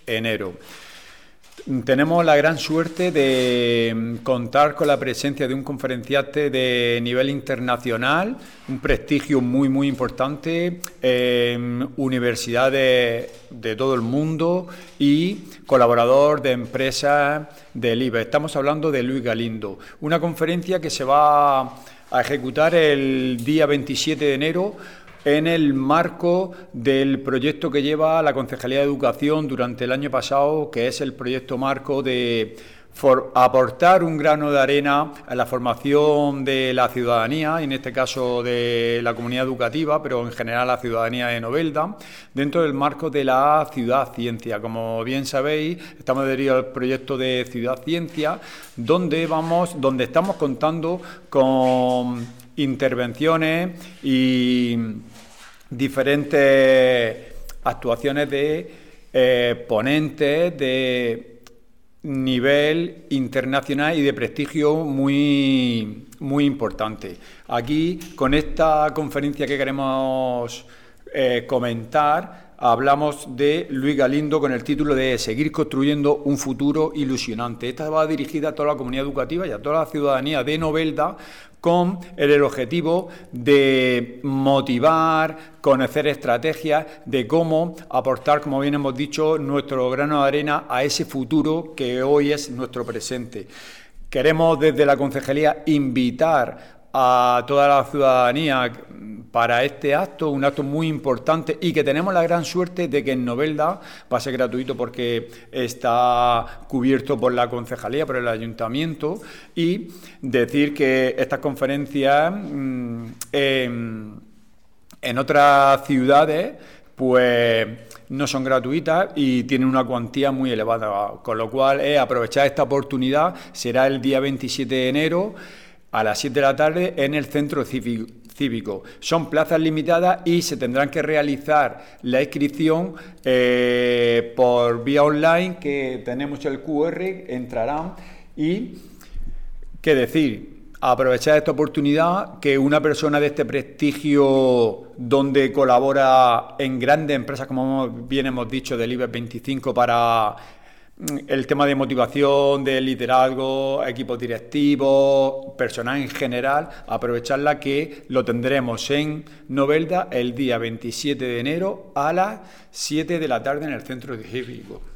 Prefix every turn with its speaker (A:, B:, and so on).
A: enero. Tenemos la gran suerte de contar con la presencia de un conferenciante de nivel internacional, un prestigio muy, muy importante en universidades de todo el mundo y colaborador de empresas del IBEX. Estamos hablando de Luis Galindo. Una conferencia que se va a ejecutar el día 27 de enero en el marco del proyecto que lleva la Concejalía de Educación durante el año pasado, que es el proyecto marco de aportar un grano de arena a la formación de la ciudadanía, en este caso de la comunidad educativa, pero en general la ciudadanía de Novelda, dentro del marco de la Ciudad Ciencia. Como bien sabéis, estamos adheridos al proyecto de Ciudad Ciencia, donde estamos contando con intervenciones y diferentes actuaciones de ponentes de nivel internacional y de prestigio muy, muy importante. Aquí, con esta conferencia que queremos comentar, hablamos de Luis Galindo con el título de Seguir construyendo un futuro ilusionante. Esta va dirigida a toda la comunidad educativa y a toda la ciudadanía de Novelda, con el objetivo de motivar, conocer estrategias de cómo aportar, como bien hemos dicho, nuestro grano de arena a ese futuro que hoy es nuestro presente. Queremos desde la Concejalía invitar a toda la ciudadanía para este acto, un acto muy importante y que tenemos la gran suerte de que en Novelda va a ser gratuito porque está cubierto por la Concejalía, por el Ayuntamiento, y decir que estas conferencias en otras ciudades pues no son gratuitas y tienen una cuantía muy elevada, con lo cual aprovechar esta oportunidad. Será el día 27 de enero a las 7 de la tarde en el centro cívico. Son plazas limitadas y se tendrán que realizar la inscripción por vía online, que tenemos el QR, entrarán. Y qué decir, aprovechar esta oportunidad, que una persona de este prestigio, donde colabora en grandes empresas, como bien hemos dicho, del IBEX 25 para el tema de motivación, de liderazgo, equipos directivos, personal en general, aprovecharla, que lo tendremos en Novelda el día 27 de enero a las 7 de la tarde en el centro cívico.